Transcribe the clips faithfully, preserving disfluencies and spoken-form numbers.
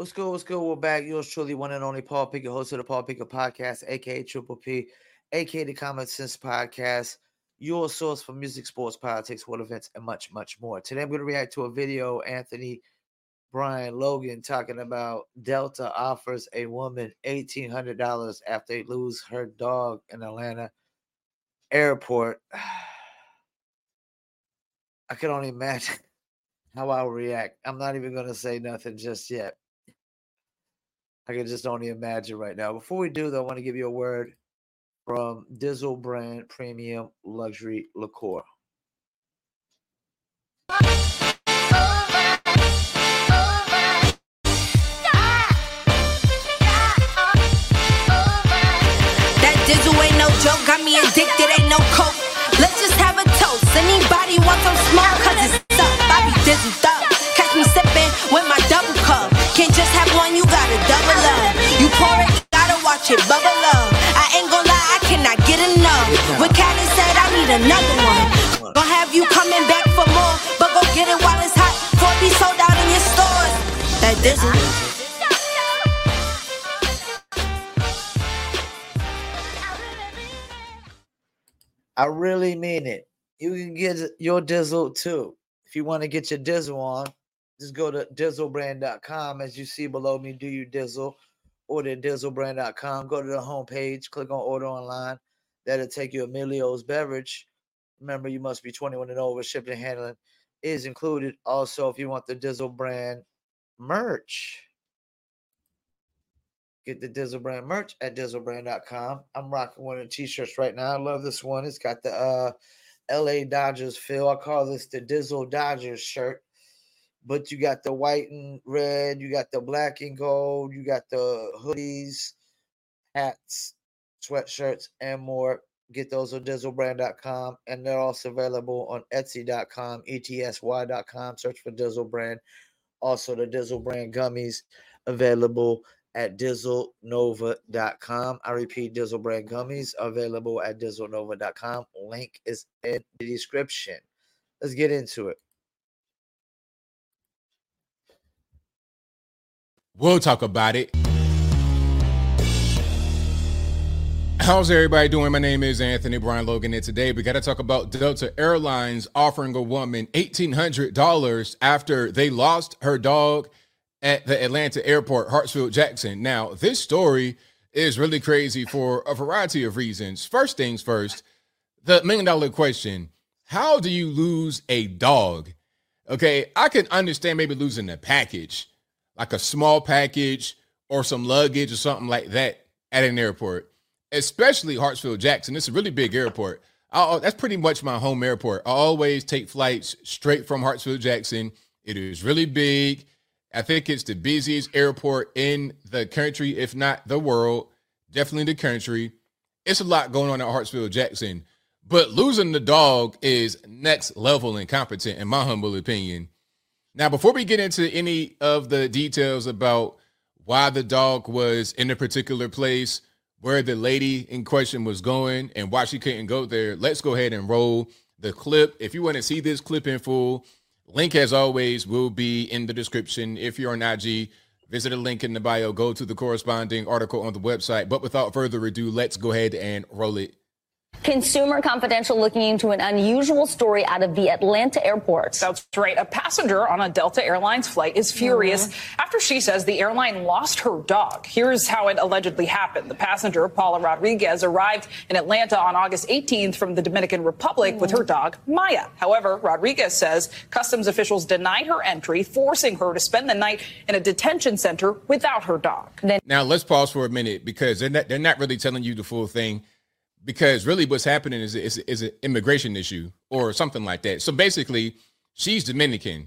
What's good? What's good? We're back. Yours truly, one and only Paul Pickett, host of the Paul Pickett Podcast, aka Triple P, aka the Common Sense Podcast, your source for music, sports, politics, world events, and much, much more. Today, I'm going to react to a video. Anthony Brian Logan talking about Delta offers a woman eighteen hundred dollars after they lose her dog in Atlanta airport. I can only imagine how I'll react. I'm not even going to say nothing just yet. I can just only imagine right now. Before we do, though, I want to give you a word from Dizzle Brand Premium Luxury Liqueur. That Dizzle ain't no joke, got me addicted, ain't no coke. Let's just have a toast. Anybody want some smoke? Cause it's up, I be Dizzled up. Catch me sipping with my double cup. Can't just have one, you gotta double up. You pour it, gotta watch it bubble up. I ain't gon' lie, I cannot get enough. When Callie said I need another one, gonna have you coming back for more. But go get it while it's hot, before it be sold out in your stores. That Dizzle. I really mean it. You can get your Dizzle too. If you want to get your Dizzle on, just go to dizzle brand dot com. As you see below me, do you Dizzle? Order at dizzle brand dot com. Go to the homepage, click on order online. That'll take you to Emilio's Beverage. Remember, you must be twenty-one and over. Shipping and handling is included. Also, if you want the Dizzle brand merch, get the Dizzle brand merch at dizzle brand dot com. I'm rocking one of the t-shirts right now. I love this one. It's got the uh, L A Dodgers feel. I call this the Dizzle Dodgers shirt. But you got the white and red, you got the black and gold, you got the hoodies, hats, sweatshirts, and more. Get those on dizzle brand dot com. And they're also available on etsy dot com, E T S Y dot com. Search for Dizzle Brand. Also, the Dizzle Brand gummies available at dizzle nova dot com. I repeat, Dizzle Brand gummies available at dizzle nova dot com. Link is in the description. Let's get into it. We'll talk about it. How's everybody doing? My name is Anthony Brian Logan, and today we got to talk about Delta Airlines offering a woman eighteen hundred dollars after they lost her dog at the Atlanta airport, Hartsfield-Jackson. Now, this story is really crazy for a variety of reasons. First things first, the million dollar question: how do you lose a dog? Okay, I can understand maybe losing a package, like a small package or some luggage or something like that at an airport, especially Hartsfield-Jackson. It's a really big airport. I'll, that's pretty much my home airport. I always take flights straight from Hartsfield-Jackson. It is really big. I think it's the busiest airport in the country, if not the world, definitely the country. It's a lot going on at Hartsfield-Jackson, but losing the dog is next level incompetent, in my humble opinion. Now, before we get into any of the details about why the dog was in a particular place, where the lady in question was going, and why she couldn't go there, let's go ahead and roll the clip. If you want to see this clip in full, link, as always, will be in the description. If you're on I G, visit the link in the bio, go to the corresponding article on the website. But without further ado, let's go ahead and roll it. Consumer Confidential looking into an unusual story out of the Atlanta airport. That's right. A passenger on a Delta Airlines flight is furious mm-hmm. after she says the airline lost her dog. Here's how it allegedly happened. The passenger, Paula Rodriguez, arrived in Atlanta on August eighteenth from the Dominican Republic mm-hmm. with her dog, Maya. However, Rodriguez says customs officials denied her entry, forcing her to spend the night in a detention center without her dog. Then- now, let's pause for a minute because they're not, they're not really telling you the full thing. Because really what's happening is, is, is an immigration issue or something like that. So basically, she's Dominican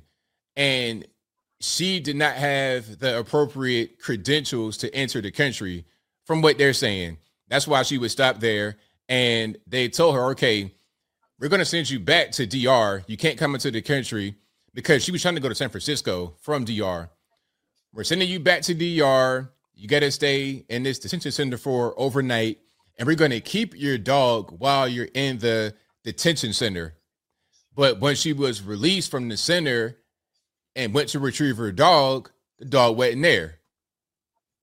and she did not have the appropriate credentials to enter the country from what they're saying. That's why she was stopped there. And they told her, okay, we're going to send you back to D R. You can't come into the country because she was trying to go to San Francisco from D R. We're sending you back to D R. You got to stay in this detention center for overnight. And we're going to keep your dog while you're in the detention center. But when she was released from the center and went to retrieve her dog, the dog wasn't there.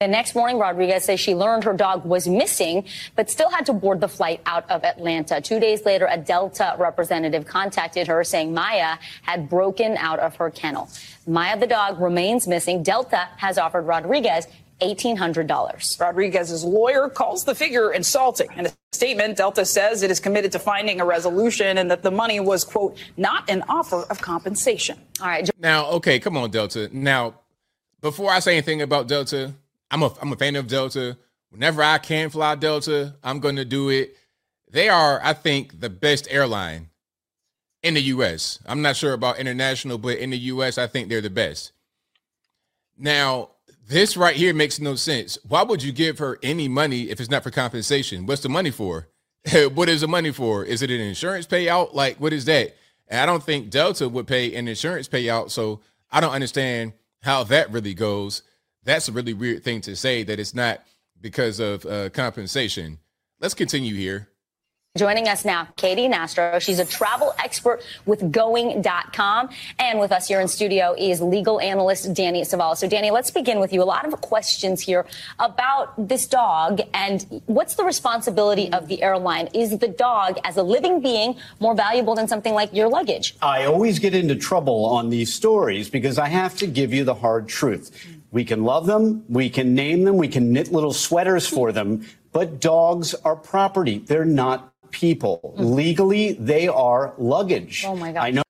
The next morning, Rodriguez says she learned her dog was missing, but still had to board the flight out of Atlanta. Two days later, a Delta representative contacted her saying Maya had broken out of her kennel. Maya, the dog, remains missing. Delta has offered Rodriguez eighteen hundred dollars. Rodriguez's lawyer calls the figure insulting. In a statement, Delta says it is committed to finding a resolution and that the money was, quote, not an offer of compensation. All right. Now, okay, come on, Delta. Now, before I say anything about Delta, I'm a, I'm a fan of Delta. Whenever I can fly Delta, I'm going to do it. They are, I think, the best airline in the U S. I'm not sure about international, but in the U S, I think they're the best. Now, this right here makes no sense. Why would you give her any money if it's not for compensation? What's the money for? What is the money for? Is it an insurance payout? Like, what is that? And I don't think Delta would pay an insurance payout, so I don't understand how that really goes. That's a really weird thing to say, that it's not because of uh, compensation. Let's continue here. Joining us now, Katie Nastro. She's a travel expert with Going dot com. And with us here in studio is legal analyst Danny Savala. So, Danny, let's begin with you. A lot of questions here about this dog and what's the responsibility of the airline? Is the dog, as a living being, more valuable than something like your luggage? I always get into trouble on these stories because I have to give you the hard truth. We can love them, we can name them, we can knit little sweaters for them, but dogs are property. They're not people. Mm. Legally, they are luggage. Oh, my God. I know.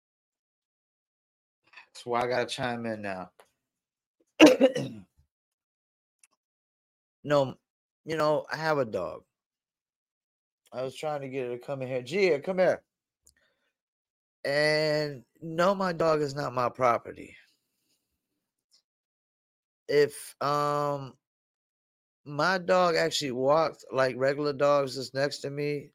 That's why I got to chime in now. No, you know, I have a dog. I was trying to get her to come in here. Gia, come here. And no, my dog is not my property. If um my dog actually walked like regular dogs just next to me,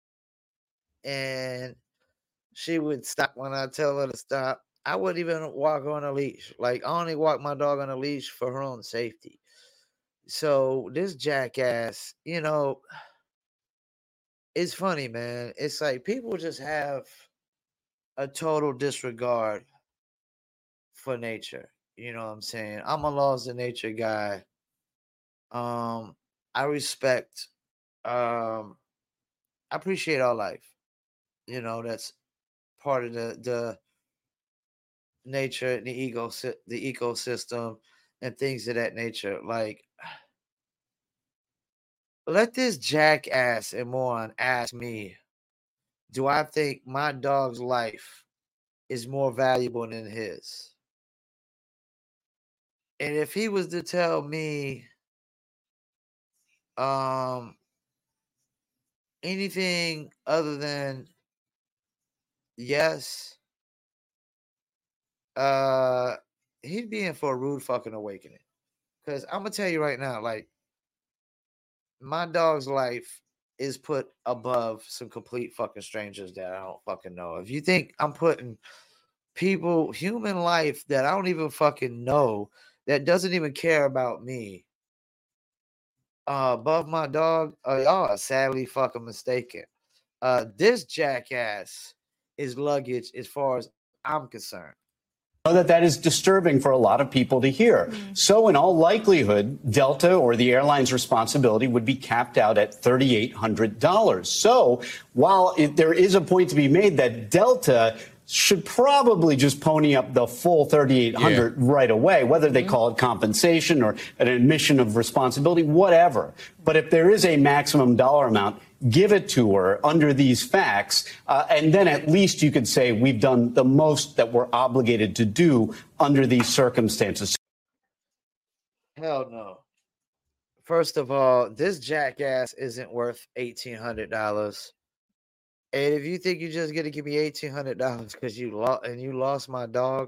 and she would stop when I tell her to stop, I wouldn't even walk on a leash. Like, I only walk my dog on a leash for her own safety. So this jackass, you know, it's funny, man. It's like people just have a total disregard for nature. You know what I'm saying? I'm a laws of nature guy. Um, I respect, um, I appreciate all life. You know, that's part of the the nature and the ego the ecosystem and things of that nature. Like, let this jackass and moron ask me, do I think my dog's life is more valuable than his? And if he was to tell me um anything other than yes, uh he'd be in for a rude fucking awakening. Because I'm gonna tell you right now, like, my dog's life is put above some complete fucking strangers that I don't fucking know. If you think I'm putting people, human life that I don't even fucking know, that doesn't even care about me, uh, above my dog, uh, y'all are sadly fucking mistaken. Uh, this jackass is luggage as far as I'm concerned. Know that that is disturbing for a lot of people to hear. Mm-hmm. So in all likelihood, Delta or the airline's responsibility would be capped out at three thousand eight hundred dollars. So while it, there is a point to be made that Delta should probably just pony up the full three thousand eight hundred dollars yeah. right away, whether they mm-hmm. call it compensation or an admission of responsibility, whatever. But if there is a maximum dollar amount, give it to her under these facts, uh, and then at least you could say we've done the most that we're obligated to do under these circumstances. Hell no. First of all, this jackass isn't worth eighteen hundred dollars. And if you think you're just going to give me eighteen hundred dollars because you lost and you lost my dog,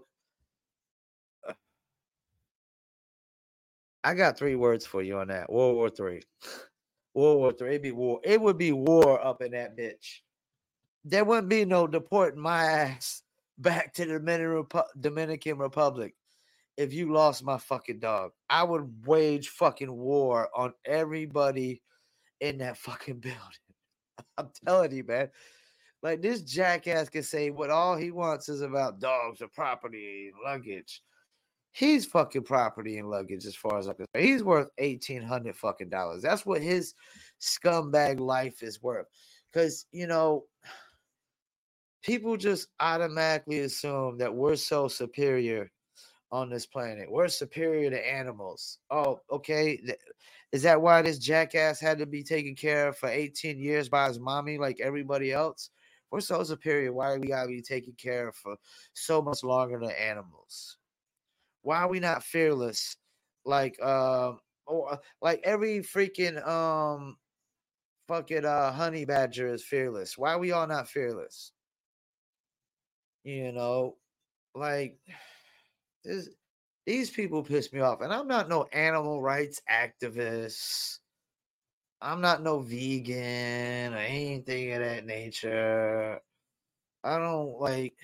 I got three words for you on that. World War Three. World War Three. It'd be war. It would be war up in that bitch. There wouldn't be no deporting my ass back to the Dominican, Repu- Dominican Republic if you lost my fucking dog. I would wage fucking war on everybody in that fucking building. I'm telling you, man. Like, this jackass can say what all he wants is about dogs or property and luggage. He's fucking property and luggage as far as I'm concerned. He's worth eighteen hundred fucking dollars. That's what his scumbag life is worth. Because, you know, people just automatically assume that we're so superior on this planet. We're superior to animals. Oh, okay. Is that why this jackass had to be taken care of for eighteen years by his mommy like everybody else? We're so superior. Why we gotta be taken care of for so much longer than animals? Why are we not fearless? Like um or like every freaking um fucking uh honey badger is fearless. Why are we all not fearless? You know, like this these people piss me off. And I'm not no animal rights activist. I'm not no vegan or anything of that nature. I don't like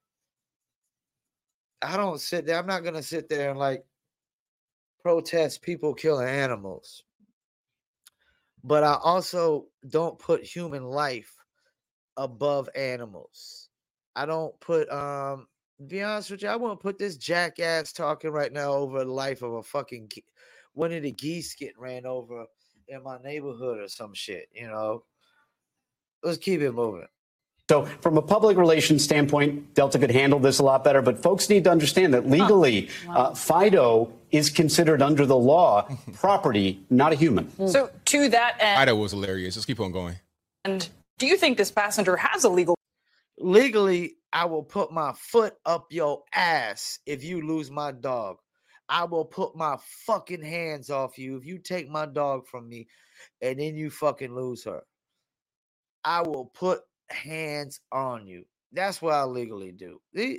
I don't sit there. I'm not gonna sit there and like protest people killing animals. But I also don't put human life above animals. I don't put um to be honest with you, I won't put this jackass talking right now over the life of a fucking ge- one of the geese getting ran over in my neighborhood or some shit, you know. Let's keep it moving. So from a public relations standpoint, Delta could handle this a lot better, but folks need to understand that legally, oh, wow. uh, Fido is considered under the law property, not a human. So to that end, Fido was hilarious. Let's keep on going. And do you think this passenger has a legal? Legally, I will put my foot up your ass if you lose my dog. I will put my fucking hands off you if you take my dog from me and then you fucking lose her. I will put hands on you. That's what I legally do.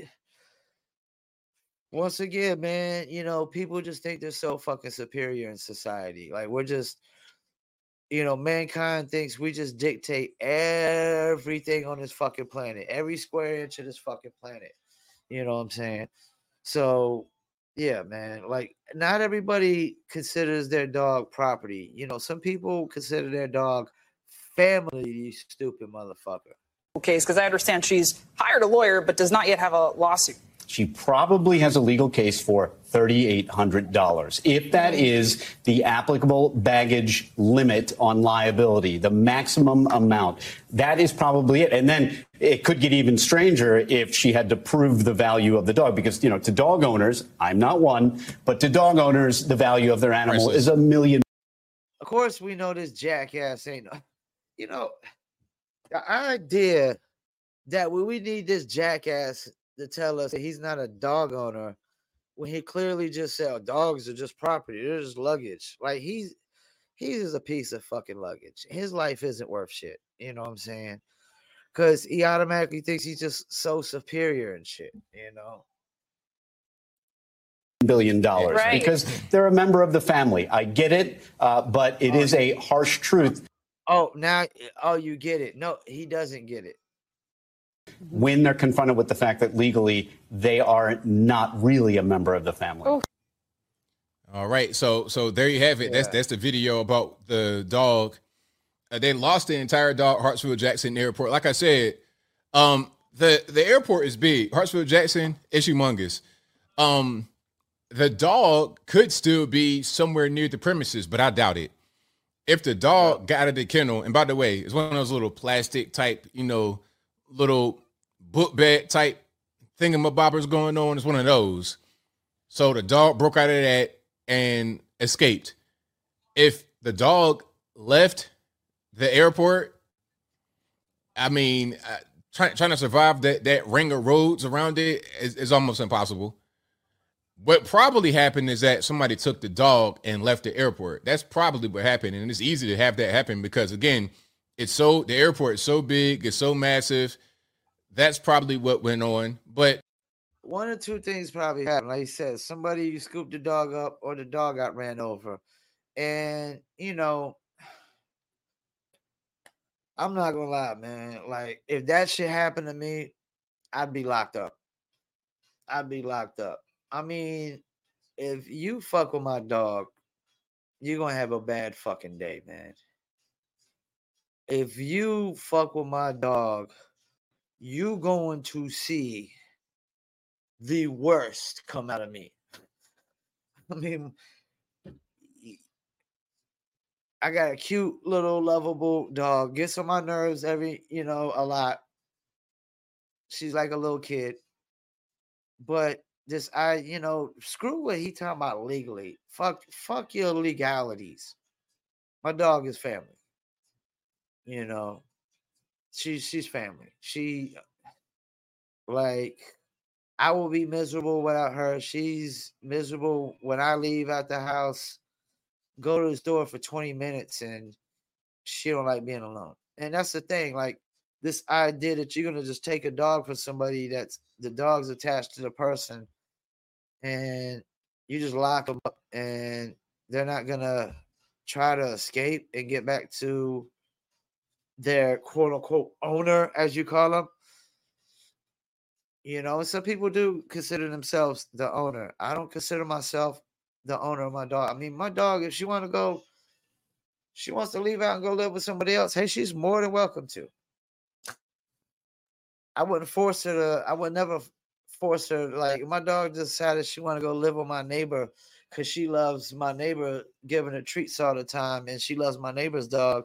Once again, man, you know, people just think they're so fucking superior in society. Like we're just, you know, mankind thinks we just dictate everything on this fucking planet, every square inch of this fucking planet. You know what I'm saying? So, yeah, man, like not everybody considers their dog property. You know, some people consider their dog family, you stupid motherfucker. Case, because I understand she's hired a lawyer but does not yet have a lawsuit. She probably has a legal case for three thousand eight hundred dollars. If that is the applicable baggage limit on liability, the maximum amount, that is probably it. And then it could get even stranger if she had to prove the value of the dog, because, you know, to dog owners, I'm not one, but to dog owners, the value of their animal is a million. Of course, we know this jackass ain't, you know, the idea that we need this jackass to tell us that he's not a dog owner when he clearly just said, oh, dogs are just property, they're just luggage. Like he's he's just a piece of fucking luggage. His life isn't worth shit. You know what I'm saying? Because he automatically thinks he's just so superior and shit, you know. Billion dollars right. Because they're a member of the family. I get it, uh, but it oh, is a harsh truth. Oh, now, oh, you get it. No, he doesn't get it. When they're confronted with the fact that legally they are not really a member of the family. Oh. All right. So so there you have it. Yeah. That's that's the video about the dog. Uh, they lost the entire dog, Hartsfield-Jackson Airport. Like I said, um, the, the airport is big. Hartsfield-Jackson is humongous. Um, the dog could still be somewhere near the premises, but I doubt it. If the dog got out of the kennel, and by the way, it's one of those little plastic type, you know, little book bag type thingamabobbers going on. It's one of those. So the dog broke out of that and escaped. If the dog left the airport, I mean, uh, try, trying to survive that, that ring of roads around it is, is almost impossible. What probably happened is that somebody took the dog and left the airport. That's probably what happened. And it's easy to have that happen because, again, it's so the airport is so big, it's so massive. That's probably what went on. But one or two things probably happened. Like you said, somebody scooped the dog up or the dog got ran over. And, you know, I'm not going to lie, man. Like, if that shit happened to me, I'd be locked up. I'd be locked up. I mean, if you fuck with my dog, you're going to have a bad fucking day, man. If you fuck with my dog, you going to see the worst come out of me. I mean, I got a cute little lovable dog. Gets on my nerves every, you know, a lot. She's like a little kid. But this, I, you know, screw what he talking about legally. Fuck, fuck your legalities. My dog is family. You know, she's she's family. She, like, I will be miserable without her. She's miserable when I leave out the house. Go to the store for twenty minutes and she don't like being alone. And that's the thing, like this idea that you're gonna just take a dog from somebody that's the dog's attached to the person and you just lock them up and they're not gonna try to escape and get back to their quote unquote owner, as you call them. You know, and some people do consider themselves the owner. I don't consider myself the owner of my dog. I mean, my dog, if she want to go, she wants to leave out and go live with somebody else, hey, she's more than welcome to. I wouldn't force her to, I would never force her. Like, my dog decided she want to go live with my neighbor because she loves my neighbor giving her treats all the time and she loves my neighbor's dog.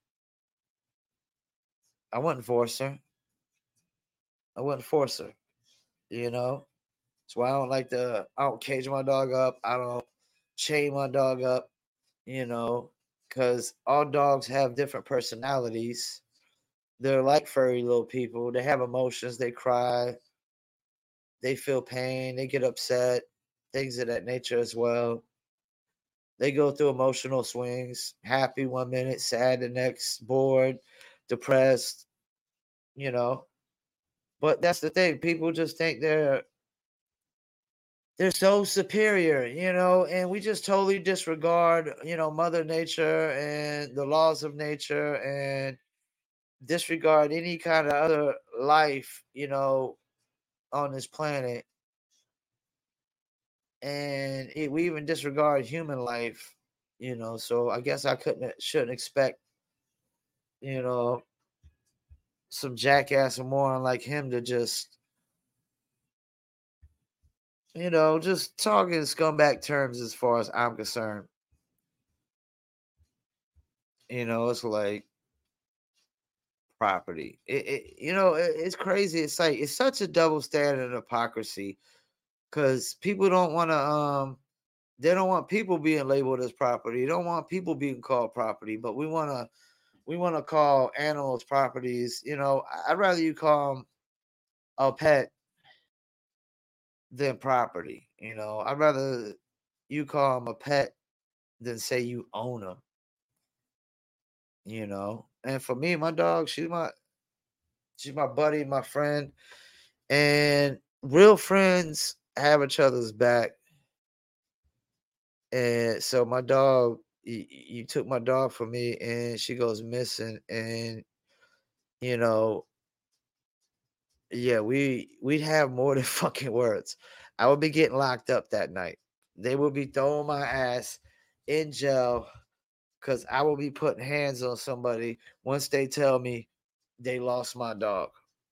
I wouldn't force her. I wouldn't force her. You know? That's why I don't like to, I don't cage my dog up. I don't chain my dog up, you know, because all dogs have different personalities. They're like furry little people. They have emotions. They cry. They feel pain. They get upset. Things of that nature as well. They go through emotional swings. Happy one minute, sad the next, bored, depressed, you know. But that's the thing. People just think they're they're so superior, you know, and we just totally disregard, you know, Mother Nature and the laws of nature and disregard any kind of other life, you know, on this planet. And it, we even disregard human life, you know, so I guess I couldn't, shouldn't expect, you know, some jackass or moron like him to just, you know, just talking scumbag terms as far as I'm concerned. You know, it's like property. It, it you know, it, it's crazy. It's like it's such a double standard and hypocrisy because people don't want to. Um, they don't want people being labeled as property. They don't want people being called property. But we want to. We want to call animals properties. You know, I'd rather you call them a pet than property. You know, I'd rather you call them a pet than say you own them. You know, and for me, my dog, she's my she's my buddy, my friend, and real friends have each other's back. And so my dog, you, you took my dog from me, and she goes missing, and you know, yeah, we we'd have more than fucking words. I would be getting locked up that night. They would be throwing my ass in jail because I will be putting hands on somebody once they tell me they lost my dog.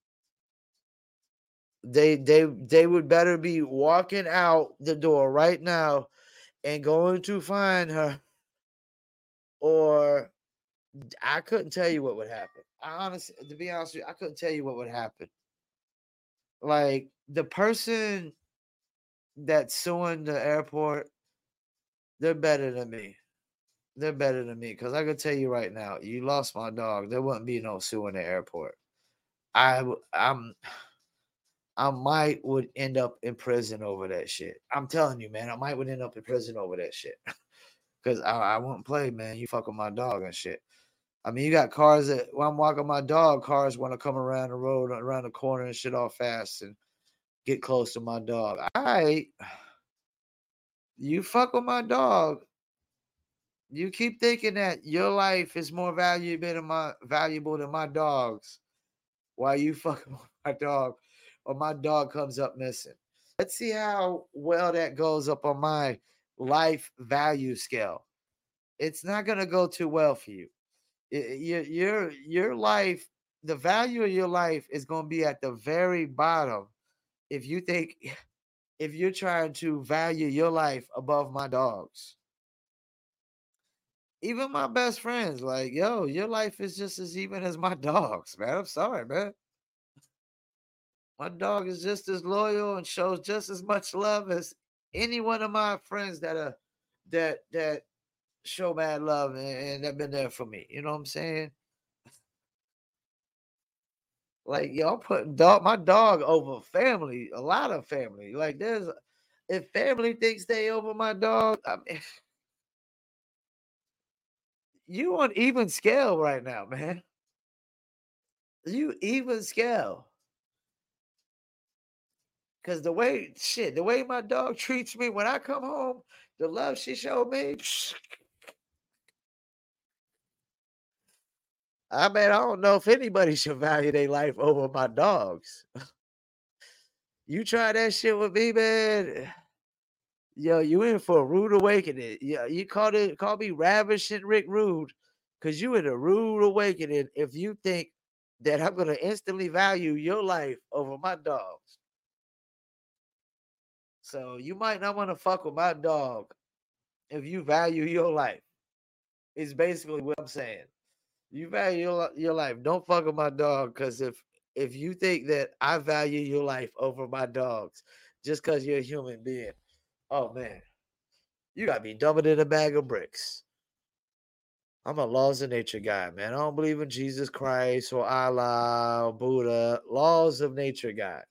They they they would better be walking out the door right now and going to find her, or I couldn't tell you what would happen. I honestly, to be honest with you, I couldn't tell you what would happen. Like the person that's suing the airport, they're better than me. They're better than me because I can tell you right now, you lost my dog. There wouldn't be no suing the airport. I I'm I might would end up in prison over that shit. I'm telling you, man, I might would end up in prison over that shit because I, I won't play, man. You fuck with my dog and shit. I mean, you got cars that when I'm walking my dog, cars want to come around the road, around the corner and shit all fast and get close to my dog. All right, you fuck with my dog. You keep thinking that your life is more valuable than my valuable than my dog's while you fucking with my dog or my dog comes up missing. Let's see how well that goes up on my life value scale. It's not gonna go too well for you. Your your your life, the value of your life is gonna be at the very bottom if you think if you're trying to value your life above my dogs. Even my best friends, like, yo, your life is just as even as my dog's, man. I'm sorry, man. My dog is just as loyal and shows just as much love as any one of my friends that are that that show mad love and, and have been there for me. You know what I'm saying? Like, y'all putting dog my dog over family, a lot of family. Like, there's if family thinks they over my dog, I mean, you on even scale right now, man. You even scale. Cause the way shit, the way my dog treats me when I come home, the love she showed me. I mean, I don't know if anybody should value their life over my dogs. You try that shit with me, man. Yo, you in for a rude awakening. Yeah, you called it call me ravishing Rick Rude, cause you in a rude awakening if you think that I'm gonna instantly value your life over my dogs. So you might not want to fuck with my dog if you value your life. Is basically what I'm saying. You value your, your life. Don't fuck with my dog, because if if you think that I value your life over my dogs just because you're a human being, oh man, you gotta be dumber than a bag of bricks. I'm a laws of nature guy, man. I don't believe in Jesus Christ or Allah or Buddha. Laws of nature guy.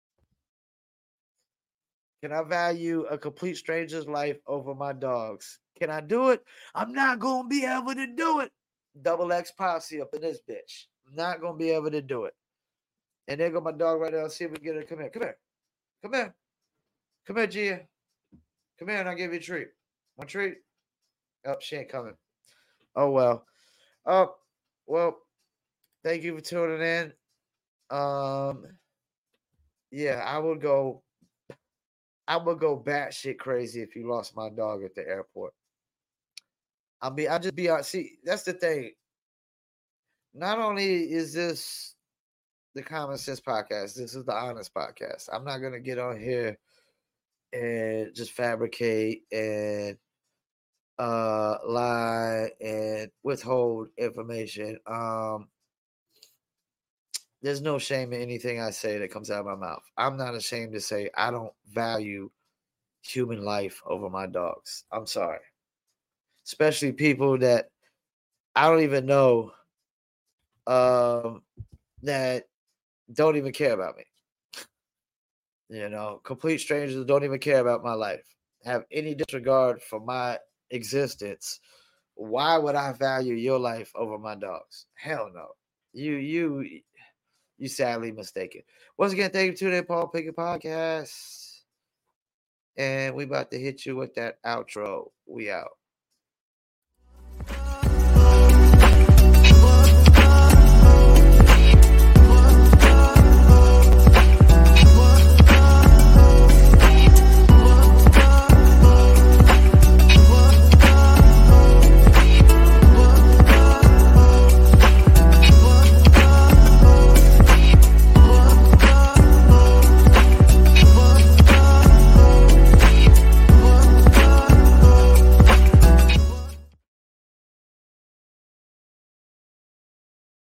Can I value a complete stranger's life over my dogs? Can I do it? I'm not going to be able to do it. Double X posse up in this bitch. I'm not going to be able to do it. And there go my dog right now. See if we can get her. Come here. Come here. Come here. Come here, Gia. Come here and I'll give you a treat. One treat? Oh, she ain't coming. Oh, well. Oh, well, thank you for tuning in. Um, yeah, I would go I would go batshit crazy if you lost my dog at the airport. I'll be, I'll just be out. See, that's the thing. Not only is this the Common Sense Podcast, this is the Honest Podcast. I'm not gonna get on here and just fabricate and uh lie and withhold information. Um, there's no shame in anything I say that comes out of my mouth. I'm not ashamed to say I don't value human life over my dogs. I'm sorry. Especially people that I don't even know um, that don't even care about me. You know, complete strangers that don't even care about my life, have any disregard for my existence. Why would I value your life over my dogs? Hell no. You, you, you sadly mistaken. Once again, thank you to the Paul Pickett Podcast. And we about to hit you with that outro. We out.